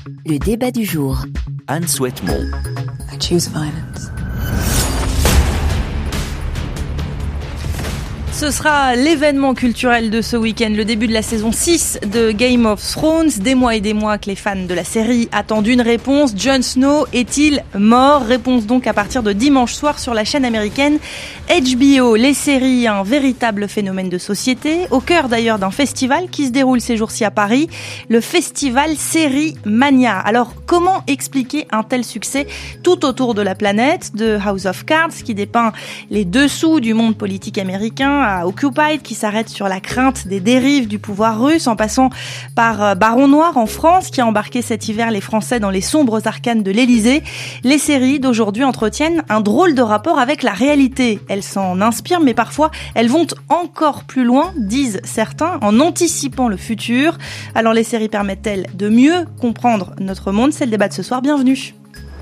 Le débat du jour. Anne Souhaitemont. I choose violence. Ce sera l'événement culturel de ce week-end, le début de la saison 6 de Game of Thrones. Des mois et des mois que les fans de la série attendent une réponse. Jon Snow est-il mort ? Réponse donc à partir de dimanche soir sur la chaîne américaine HBO. Les séries, un véritable phénomène de société, au cœur d'ailleurs d'un festival qui se déroule ces jours-ci à Paris, le festival Série Mania. Alors comment expliquer un tel succès tout autour de la planète, de House of Cards qui dépeint les dessous du monde politique américain, à Occupied qui s'arrête sur la crainte des dérives du pouvoir russe, en passant par Baron Noir en France qui a embarqué cet hiver les Français dans les sombres arcanes de l'Élysée. Les séries d'aujourd'hui entretiennent un drôle de rapport avec la réalité. Elles s'en inspirent, mais parfois elles vont encore plus loin, disent certains, en anticipant le futur. Alors les séries permettent-elles de mieux comprendre notre monde ? C'est le débat de ce soir, bienvenue.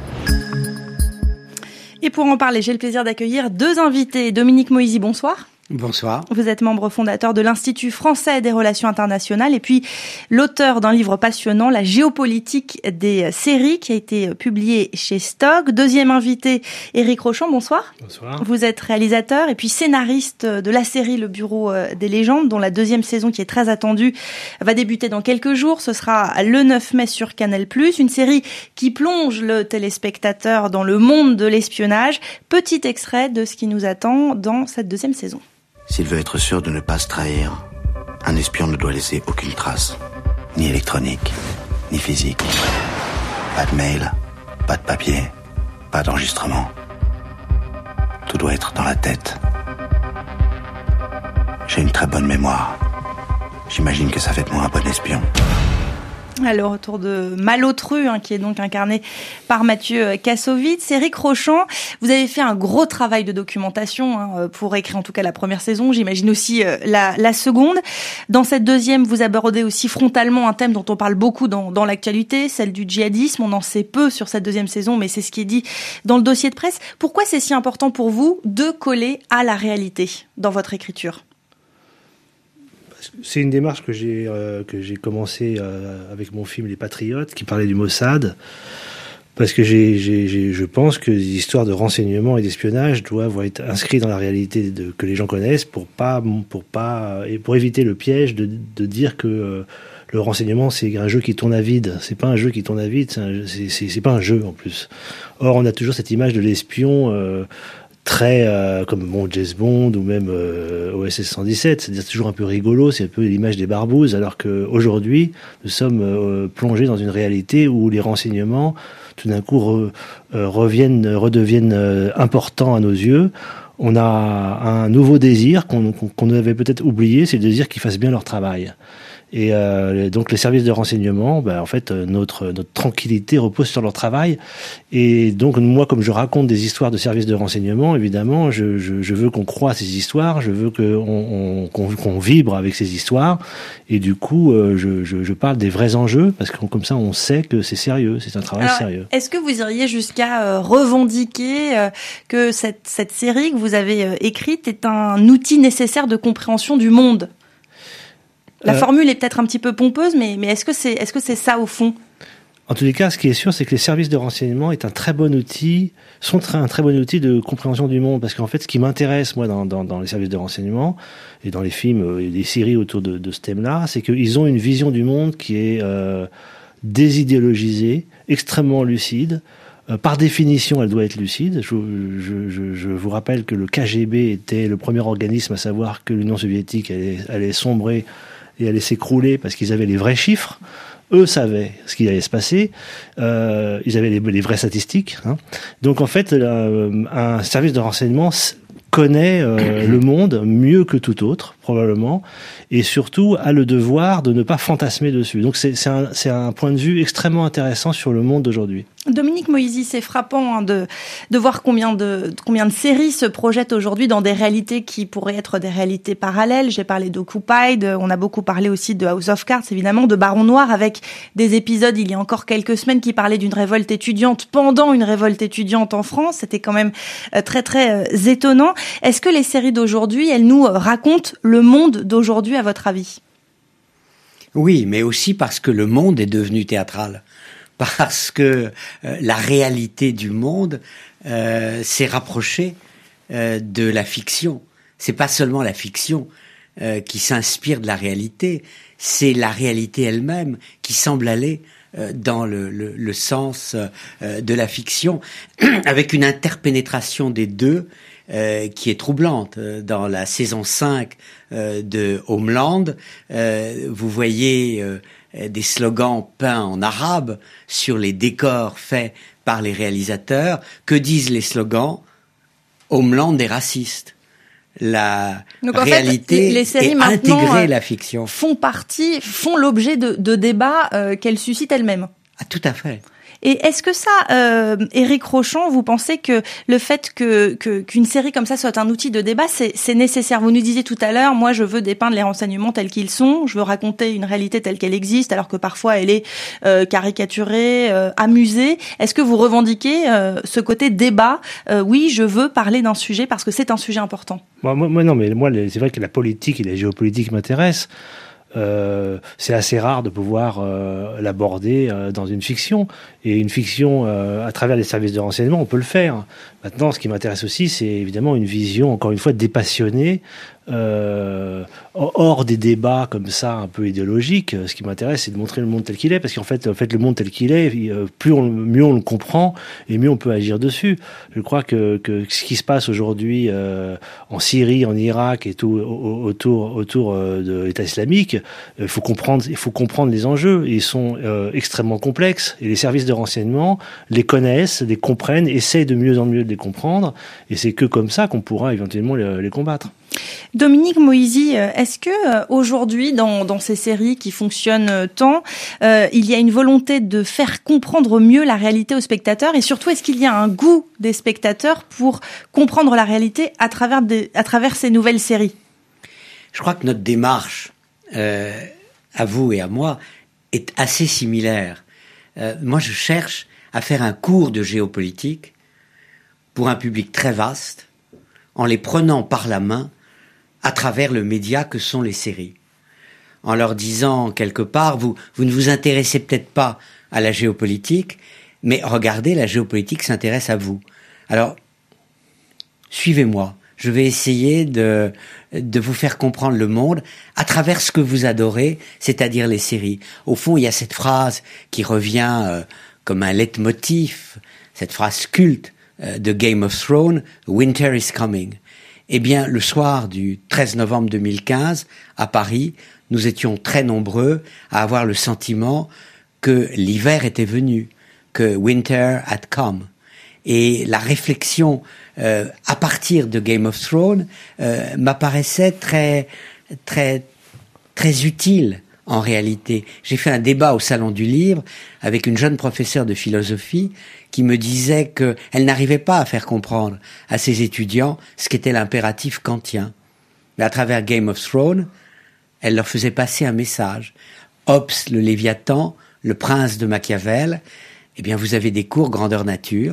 Et pour en parler, j'ai le plaisir d'accueillir deux invités. Dominique Moïsi, bonsoir. Bonsoir. Vous êtes membre fondateur de l'Institut français des relations internationales et puis l'auteur d'un livre passionnant, La géopolitique des séries, qui a été publié chez Stock. Deuxième invité, Éric Rochon, bonsoir. Bonsoir. Vous êtes réalisateur et puis scénariste de la série Le Bureau des légendes, dont la deuxième saison, qui est très attendue, va débuter dans quelques jours. Ce sera le 9 mai sur Canal+. Une série qui plonge le téléspectateur dans le monde de l'espionnage. Petit extrait de ce qui nous attend dans cette deuxième saison. S'il veut être sûr de ne pas se trahir, un espion ne doit laisser aucune trace, ni électronique, ni physique. Pas de mail, pas de papier, pas d'enregistrement. Tout doit être dans la tête. J'ai une très bonne mémoire. J'imagine que ça fait de moi un bon espion. Alors, autour de Malotru, qui est donc incarné par Mathieu Kassovitz. Éric Rochon, vous avez fait un gros travail de documentation pour écrire en tout cas la première saison, j'imagine aussi la seconde. Dans cette deuxième, vous abordez aussi frontalement un thème dont on parle beaucoup dans l'actualité, celle du djihadisme. On en sait peu sur cette deuxième saison, mais c'est ce qui est dit dans le dossier de presse. Pourquoi c'est si important pour vous de coller à la réalité dans votre écriture ? C'est une démarche que j'ai commencé avec mon film Les Patriotes, qui parlait du Mossad, parce que je pense que les histoires de renseignement et d'espionnage doivent être inscrites dans la réalité que les gens connaissent pour éviter le piège de dire que le renseignement c'est un jeu qui tourne à vide. C'est pas un jeu qui tourne à vide, c'est pas un jeu en plus. Or on a toujours cette image de l'espion très comme James Bond ou même OSS 117, c'est-à-dire toujours un peu rigolo, c'est un peu l'image des barbouzes, alors qu'aujourd'hui nous sommes plongés dans une réalité où les renseignements tout d'un coup redeviennent importants à nos yeux. On a un nouveau désir qu'on avait peut-être oublié, c'est le désir qu'ils fassent bien leur travail. Et donc les services de renseignement, en fait notre tranquillité repose sur leur travail. Et donc moi, comme je raconte des histoires de services de renseignement, évidemment je veux qu'on croie à ces histoires, je veux qu'on vibre avec ces histoires. Et du coup je parle des vrais enjeux, parce que comme ça on sait que c'est sérieux, c'est un travail sérieux. Est-ce que vous iriez jusqu'à revendiquer que cette série que vous avez écrite est un outil nécessaire de compréhension du monde ? La formule est peut-être un petit peu pompeuse, mais est-ce que c'est ça au fond ? En tous les cas, ce qui est sûr, c'est que les services de renseignement sont un très bon outil de compréhension du monde. Parce qu'en fait, ce qui m'intéresse, moi, dans les services de renseignement, et dans les films et les séries autour de ce thème-là, c'est qu'ils ont une vision du monde qui est désidéologisée, extrêmement lucide. Par définition, elle doit être lucide. Je vous rappelle que le KGB était le premier organisme à savoir que l'Union soviétique allait sombrer et allait s'écrouler parce qu'ils avaient les vrais chiffres. Eux savaient ce qui allait se passer. Ils avaient les vraies statistiques. Donc en fait, un service de renseignement connaît le monde mieux que tout autre, probablement, et surtout a le devoir de ne pas fantasmer dessus. Donc c'est un point de vue extrêmement intéressant sur le monde d'aujourd'hui. Dominique Moïsi, c'est frappant de voir combien de séries se projettent aujourd'hui dans des réalités qui pourraient être des réalités parallèles. J'ai parlé d'Occupied, on a beaucoup parlé aussi de House of Cards, évidemment, de Baron Noir, avec des épisodes il y a encore quelques semaines qui parlaient d'une révolte étudiante pendant une révolte étudiante en France. C'était quand même très très étonnant. Est-ce que les séries d'aujourd'hui, elles nous racontent le monde d'aujourd'hui, à votre avis ? Oui, mais aussi parce que le monde est devenu théâtral. parce que la réalité du monde s'est rapprochée de la fiction. C'est pas seulement la fiction qui s'inspire de la réalité, c'est la réalité elle-même qui semble aller dans le sens de la fiction, avec une interpénétration des deux qui est troublante. Dans la saison 5 de Homeland, vous voyez des slogans peints en arabe sur les décors faits par les réalisateurs. Que disent les slogans? Homeland est raciste. La réalité les séries et intégrer la fiction font l'objet de débats qu'elles suscitent elles-mêmes. Ah, tout à fait. Et est-ce que ça, Éric Rochon, vous pensez que le fait qu'une série comme ça soit un outil de débat, c'est nécessaire? Vous nous disiez tout à l'heure, moi je veux dépeindre les renseignements tels qu'ils sont, je veux raconter une réalité telle qu'elle existe, alors que parfois elle est caricaturée, amusée. Est-ce que vous revendiquez ce côté débat? Oui, je veux parler d'un sujet parce que c'est un sujet important. Moi non, mais moi c'est vrai que la politique et la géopolitique m'intéressent. C'est assez rare de pouvoir l'aborder dans une fiction. Et une fiction, à travers les services de renseignement, on peut le faire. Maintenant, ce qui m'intéresse aussi, c'est évidemment une vision, encore une fois, dépassionnée, hors des débats comme ça, un peu idéologiques. Ce qui m'intéresse, c'est de montrer le monde tel qu'il est, parce qu'en fait, le monde tel qu'il est, mieux on le comprend, et mieux on peut agir dessus. Je crois que ce qui se passe aujourd'hui en Syrie, en Irak et tout autour de l'État islamique, il faut comprendre les enjeux. Et ils sont extrêmement complexes, et les services de renseignement les connaissent, les comprennent, essayent de mieux en mieux de les comprendre, et c'est que comme ça qu'on pourra éventuellement les combattre. Dominique Moïsi, est-ce que aujourd'hui, dans ces séries qui fonctionnent tant, il y a une volonté de faire comprendre mieux la réalité aux spectateurs, et surtout, est-ce qu'il y a un goût des spectateurs pour comprendre la réalité à travers ces nouvelles séries? Je crois que notre démarche, à vous et à moi, est assez similaire. Moi, je cherche à faire un cours de géopolitique pour un public très vaste, en les prenant par la main à travers le média que sont les séries. En leur disant quelque part, vous ne vous intéressez peut-être pas à la géopolitique, mais regardez, la géopolitique s'intéresse à vous. Alors, suivez-moi. Je vais essayer de vous faire comprendre le monde à travers ce que vous adorez, c'est-à-dire les séries. Au fond, il y a cette phrase qui revient comme un leitmotiv, cette phrase culte de Game of Thrones, « Winter is coming ». Eh bien, le soir du 13 novembre 2015, à Paris, nous étions très nombreux à avoir le sentiment que l'hiver était venu, que winter had come. Et la réflexion à partir de Game of Thrones m'apparaissait très, très, très utile en réalité. J'ai fait un débat au Salon du Livre avec une jeune professeure de philosophie qui me disait qu'elle n'arrivait pas à faire comprendre à ses étudiants ce qu'était l'impératif kantien. Mais à travers Game of Thrones, elle leur faisait passer un message. Hobbes, le Léviathan, le prince de Machiavel, eh bien vous avez des cours grandeur nature,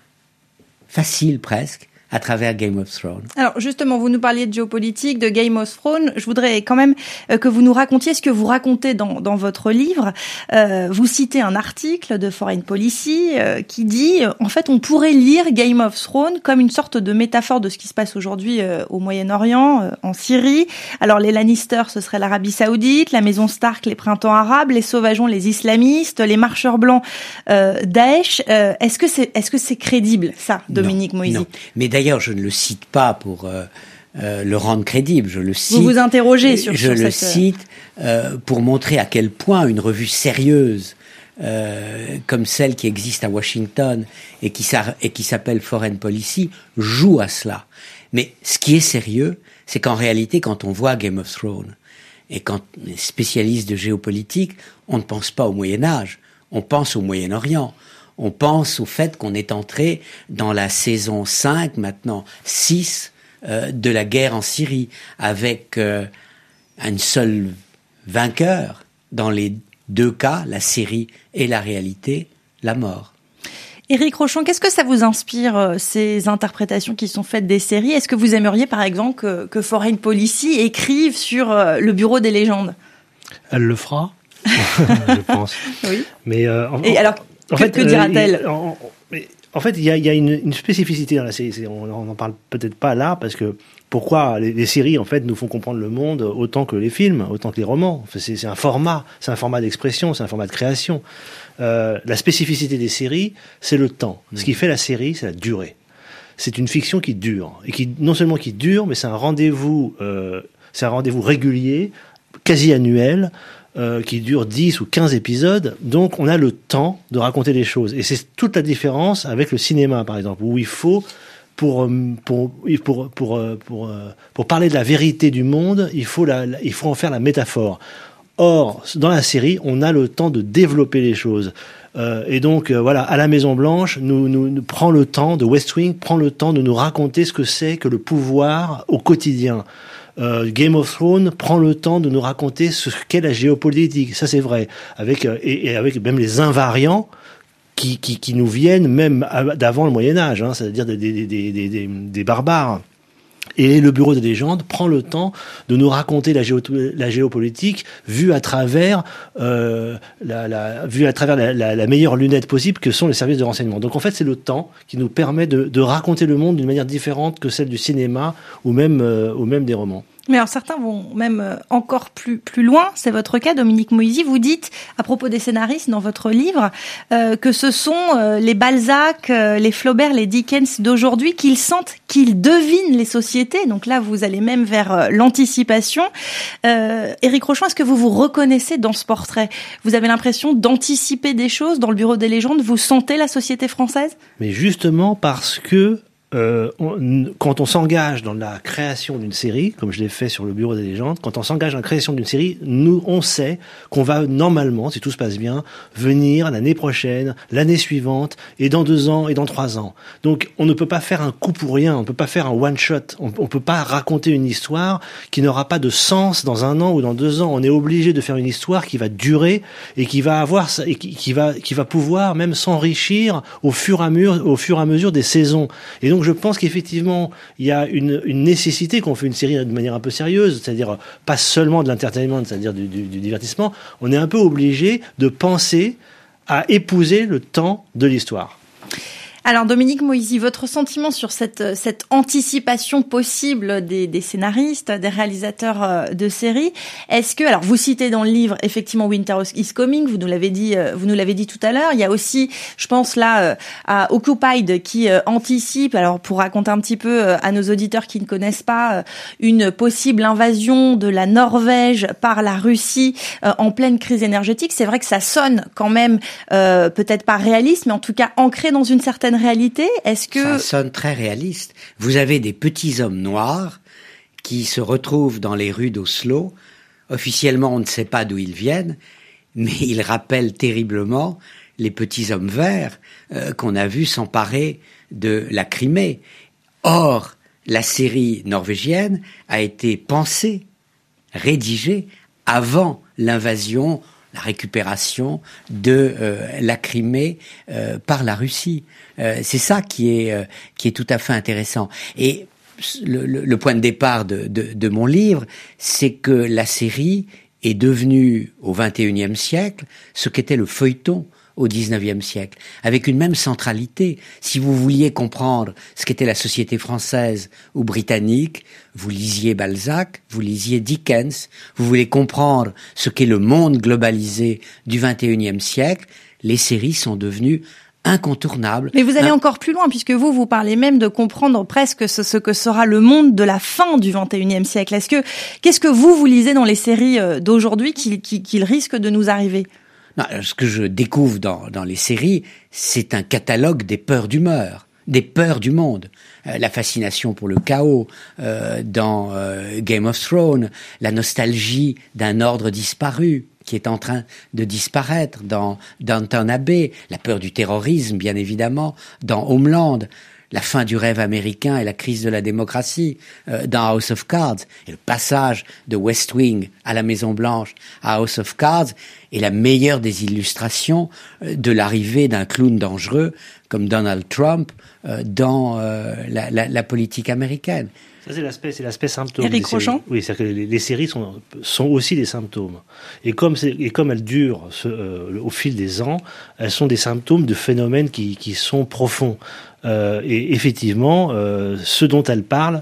faciles presque, à travers Game of Thrones. Alors justement, vous nous parliez de géopolitique, de Game of Thrones. Je voudrais quand même que vous nous racontiez ce que vous racontez dans votre livre. Vous citez un article de Foreign Policy qui dit, en fait, on pourrait lire Game of Thrones comme une sorte de métaphore de ce qui se passe aujourd'hui au Moyen-Orient, en Syrie. Alors les Lannister, ce serait l'Arabie Saoudite, la maison Stark, les printemps arabes, les sauvageons, les islamistes, les marcheurs blancs, Daesh. Est-ce que c'est crédible, ça, Dominique Moïsi? Non. Mais d'ailleurs, je ne le cite pas pour le rendre crédible. Je le cite. Vous vous interrogez sur Je le cite pour montrer à quel point une revue sérieuse comme celle qui existe à Washington et qui s'appelle Foreign Policy joue à cela. Mais ce qui est sérieux, c'est qu'en réalité, quand on voit Game of Thrones et quand on est spécialiste de géopolitique, on ne pense pas au Moyen-Âge, on pense au Moyen-Orient. On pense au fait qu'on est entré dans la saison 5, maintenant 6, de la guerre en Syrie, avec un seul vainqueur, dans les deux cas, la série et la réalité, la mort. Éric Rochon, qu'est-ce que ça vous inspire, ces interprétations qui sont faites des séries? Est-ce que vous aimeriez, par exemple, que Foreign Policy écrive sur le bureau des légendes? Elle le fera. Je pense. Oui. Mais que dira-t-elle? En fait, il y a une spécificité dans la série. On n'en parle peut-être pas là, parce que pourquoi les séries en fait nous font comprendre le monde autant que les films, autant que les romans. Enfin, c'est un format d'expression, c'est un format de création. La spécificité des séries, c'est le temps. Ce qui fait la série, c'est la durée. C'est une fiction qui dure, et qui non seulement qui dure, mais c'est un rendez-vous régulier, quasi annuel, qui dure 10 ou 15 épisodes. Donc on a le temps de raconter les choses, et c'est toute la différence avec le cinéma, par exemple, où il faut pour parler de la vérité du monde, il faut en faire la métaphore. Or, dans la série, on a le temps de développer les choses. Et donc, voilà, à la Maison Blanche, nous prend le temps, de West Wing prend le temps de nous raconter ce que c'est que le pouvoir au quotidien. Game of Thrones prend le temps de nous raconter ce qu'est la géopolitique. Ça, c'est vrai. Avec même les invariants qui nous viennent même d'avant le Moyen-Âge, hein, c'est-à-dire des barbares. Et le Bureau des légendes prend le temps de nous raconter la géopolitique vue à travers la meilleure lunette possible que sont les services de renseignement. Donc en fait, c'est le temps qui nous permet de raconter le monde d'une manière différente que celle du cinéma ou même des romans. Mais alors certains vont même encore plus loin, c'est votre cas, Dominique Moïsi. Vous dites, à propos des scénaristes dans votre livre, que ce sont les Balzac, les Flaubert, les Dickens d'aujourd'hui qu'ils sentent, qu'ils devinent les sociétés. Donc là, vous allez même vers l'anticipation. Éric Rochon, est-ce que vous vous reconnaissez dans ce portrait? Vous avez l'impression d'anticiper des choses dans le Bureau des légendes? Vous sentez la société française? Mais justement parce que quand on s'engage dans la création d'une série, comme je l'ai fait sur le Bureau des légendes, quand on s'engage dans la création d'une série, on sait qu'on va normalement, si tout se passe bien, venir l'année prochaine, l'année suivante, et dans 2 ans, et dans 3 ans. Donc, on ne peut pas faire un coup pour rien, on ne peut pas faire un one-shot, on ne peut pas raconter une histoire qui n'aura pas de sens dans 1 an ou dans 2 ans. On est obligé de faire une histoire qui va durer et qui va pouvoir même s'enrichir au fur et à mesure des saisons. Et donc, je pense qu'effectivement, il y a une nécessité qu'on fait une série de manière un peu sérieuse, c'est-à-dire pas seulement de l'entertainment, c'est-à-dire du divertissement. On est un peu obligé de penser à épouser le temps de l'histoire. Alors Dominique Moïsi, votre sentiment sur cette anticipation possible des scénaristes, des réalisateurs de séries, est-ce que, alors vous citez dans le livre effectivement Winter is Coming, vous nous l'avez dit tout à l'heure, il y a aussi, je pense là à Occupied qui anticipe, alors pour raconter un petit peu à nos auditeurs qui ne connaissent pas, une possible invasion de la Norvège par la Russie en pleine crise énergétique. C'est vrai que ça sonne quand même peut-être pas réaliste, mais en tout cas ancré dans une certaine réalité. Est-ce que ça sonne très réaliste? Vous avez des petits hommes noirs qui se retrouvent dans les rues d'Oslo. Officiellement, on ne sait pas d'où ils viennent, mais ils rappellent terriblement les petits hommes verts qu'on a vus s'emparer de la Crimée. Or, la série norvégienne a été pensée, rédigée avant l'invasion, la récupération de la Crimée par la Russie. C'est ça qui est tout à fait intéressant. Et le point de départ de mon livre, c'est que la série est devenue au XXIe siècle ce qu'était le feuilleton au XIXe siècle, avec une même centralité. Si vous vouliez comprendre ce qu'était la société française ou britannique, vous lisiez Balzac, vous lisiez Dickens. Vous voulez comprendre ce qu'est le monde globalisé du XXIe siècle, les séries sont devenues incontournables. Mais vous allez encore plus loin, puisque vous parlez même de comprendre presque ce que sera le monde de la fin du XXIe siècle. Qu'est-ce que vous lisez dans les séries d'aujourd'hui qu'il risque de nous arriver? Non, ce que je découvre dans les séries, c'est un catalogue des peurs d'humeur, des peurs du monde. La fascination pour le chaos dans Game of Thrones, la nostalgie d'un ordre disparu qui est en train de disparaître dans Downton Abbey, la peur du terrorisme, bien évidemment, dans Homeland, la fin du rêve américain et la crise de la démocratie dans House of Cards, et le passage de West Wing à la Maison Blanche à House of Cards est la meilleure des illustrations de l'arrivée d'un clown dangereux comme Donald Trump dans la politique américaine. Ça, c'est l'aspect symptôme. Éric Rochant. Oui, c'est-à-dire que les séries sont aussi des symptômes. Et comme elles durent au fil des ans, elles sont des symptômes de phénomènes qui sont profonds. Et effectivement, ce dont elles parlent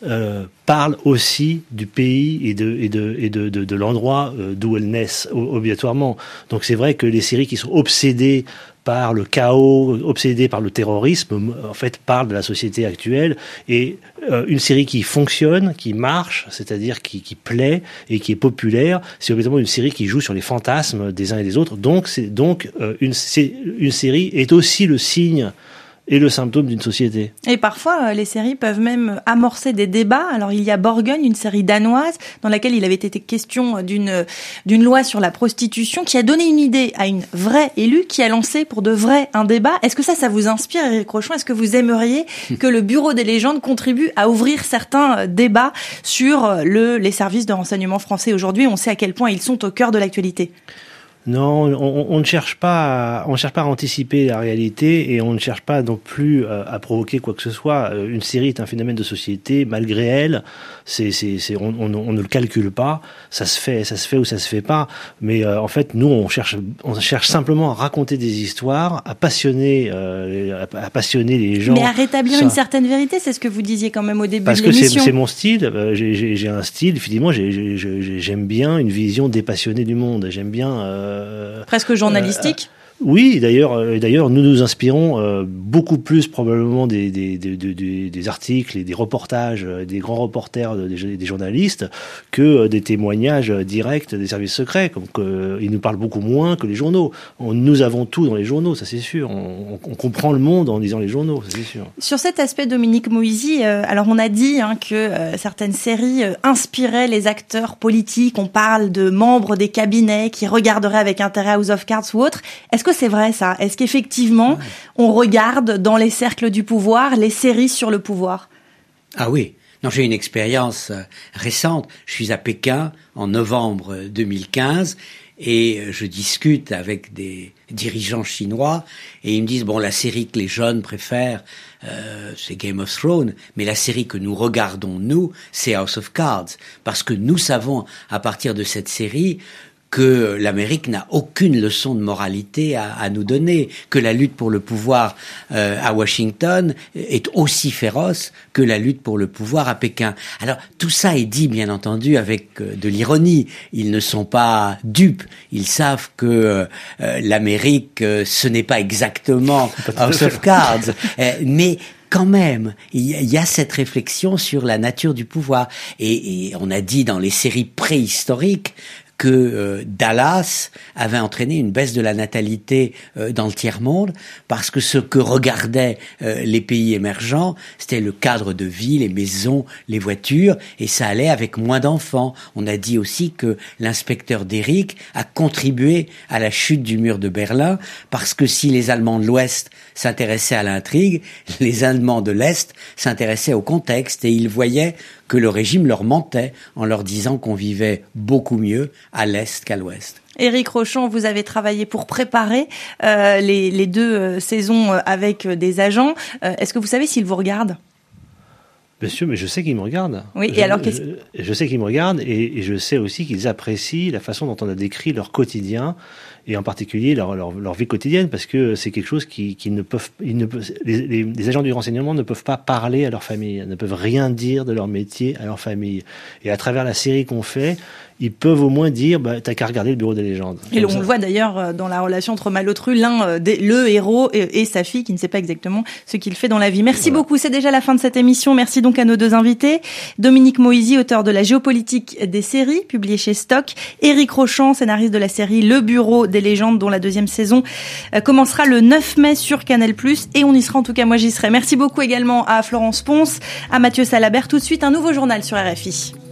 aussi du pays et de l'endroit d'où elles naissent obligatoirement. Donc c'est vrai que les séries qui sont obsédées par le chaos, obsédées par le terrorisme, en fait parlent de la société actuelle. Et une série qui fonctionne, qui marche, c'est-à-dire qui plaît et qui est populaire, c'est obligatoirement une série qui joue sur les fantasmes des uns et des autres. Donc une série est aussi le signe et le symptôme d'une société. Et parfois, les séries peuvent même amorcer des débats. Alors, il y a Borgen, une série danoise, dans laquelle il avait été question d'une loi sur la prostitution, qui a donné une idée à une vraie élue, qui a lancé pour de vrai un débat. Est-ce que ça vous inspire, Éric Rochon? Est-ce que vous aimeriez que le Bureau des légendes contribue à ouvrir certains débats sur les services de renseignement français aujourd'hui? On sait à quel point ils sont au cœur de l'actualité. Non, on ne cherche pas à anticiper la réalité et on ne cherche pas non plus à provoquer quoi que ce soit. Une série est un phénomène de société, malgré elle, on ne le calcule pas. Ça se fait ou ça se fait pas. Mais en fait, nous, on cherche simplement à raconter des histoires, à passionner les gens. Mais à rétablir une certaine vérité, c'est ce que vous disiez quand même au début de l'émission. Parce que c'est mon style. J'ai un style. Effectivement, j'aime bien une vision dépassionnée du monde. J'aime bien. Presque journalistique. Oui, d'ailleurs, nous nous inspirons beaucoup plus probablement des articles et des reportages des grands reporters, des journalistes, que des témoignages directs des services secrets. Ils nous parlent beaucoup moins que les journaux. Nous avons tout dans les journaux, ça c'est sûr. On comprend le monde en lisant les journaux, ça c'est sûr. Sur cet aspect, Dominique Moïsi, alors on a dit que certaines séries inspiraient les acteurs politiques. On parle de membres des cabinets qui regarderaient avec intérêt House of Cards ou autre. Est-ce que c'est vrai ça? Est-ce qu'effectivement, on regarde dans les cercles du pouvoir les séries sur le pouvoir? Ah oui. Non, j'ai une expérience récente. Je suis à Pékin en novembre 2015 et je discute avec des dirigeants chinois et ils me disent, bon, la série que les jeunes préfèrent, c'est Game of Thrones, mais la série que nous regardons, nous, c'est House of Cards. Parce que nous savons, à partir de cette série, que l'Amérique n'a aucune leçon de moralité à nous donner, que la lutte pour le pouvoir à Washington est aussi féroce que la lutte pour le pouvoir à Pékin. Alors tout ça est dit bien entendu avec de l'ironie. Ils ne sont pas dupes. Ils savent que l'Amérique, ce n'est pas exactement House of Cards, mais quand même, il y a cette réflexion sur la nature du pouvoir. Et on a dit dans les séries préhistoriques que Dallas avait entraîné une baisse de la natalité dans le tiers-monde parce que ce que regardaient les pays émergents, c'était le cadre de vie, les maisons, les voitures, et ça allait avec moins d'enfants. On a dit aussi que l'inspecteur d'Eric a contribué à la chute du mur de Berlin parce que si les Allemands de l'Ouest s'intéressaient à l'intrigue, les Allemands de l'Est s'intéressaient au contexte et ils voyaient que le régime leur mentait en leur disant qu'on vivait beaucoup mieux à l'Est qu'à l'Ouest. Éric Rochon, vous avez travaillé pour préparer les deux saisons avec des agents. Est-ce que vous savez s'ils vous regardent ? Bien sûr, mais je sais qu'ils me regardent. Oui, et alors je sais qu'ils me regardent et je sais aussi qu'ils apprécient la façon dont on a décrit leur quotidien et en particulier leur vie quotidienne, parce que c'est quelque chose les agents du renseignement ne peuvent pas parler à leur famille, ne peuvent rien dire de leur métier à leur famille. Et à travers la série qu'on fait, ils peuvent au moins dire, t'as qu'à regarder le Bureau des légendes. Et on le voit d'ailleurs dans la relation entre Malotru, le héros et sa fille, qui ne sait pas exactement ce qu'il fait dans la vie. Merci beaucoup, c'est déjà la fin de cette émission. Merci donc à nos deux invités. Dominique Moïsi, auteur de La géopolitique des séries, publié chez Stock. Éric Rochant, scénariste de la série Le Bureau des légendes, dont la deuxième saison commencera le 9 mai sur Canal+. Et on y sera, en tout cas moi j'y serai. Merci beaucoup également à Florence Ponce, à Mathieu Salabert. Tout de suite, un nouveau journal sur RFI.